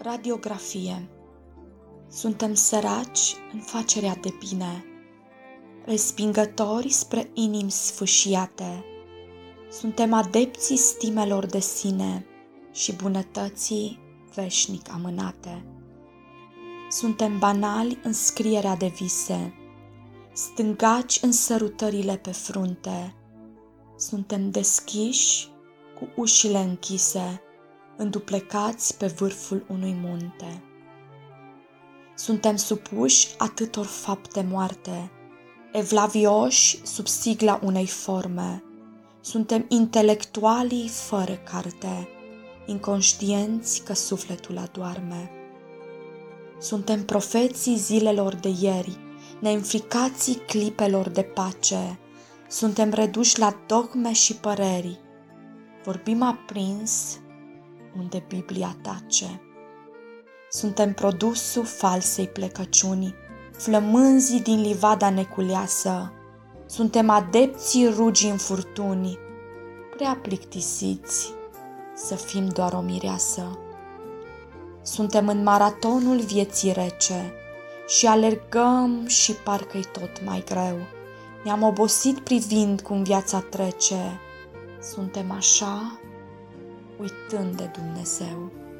Radiografie. Suntem săraci în facerea de bine, respingători spre inimi sfâșiate. Suntem adepții stimelor de sine și bunătății veșnic amânate. Suntem banali în scrierea de vise, stângaci în sărutările pe frunte. Suntem deschiși cu ușile închise, înduplecați pe vârful unui munte. Suntem supuși atâtor fapte moarte, evlavioși sub sigla unei forme. Suntem intelectualii fără carte, inconștienți că sufletul adorme. Suntem profeții zilelor de ieri, neînfricații clipelor de pace. Suntem reduși la dogme și păreri, vorbim aprins unde Biblia tace. Suntem produsul falsei plecăciuni, flămânzii din livada neculeasă. Suntem adepții rugii în furtuni, prea plictisiți să fim doar o mireasă. Suntem în maratonul vieții rece și alergăm și parcă-i tot mai greu. Ne-am obosit privind cum viața trece. Suntem așa, uitând de Dumnezeu.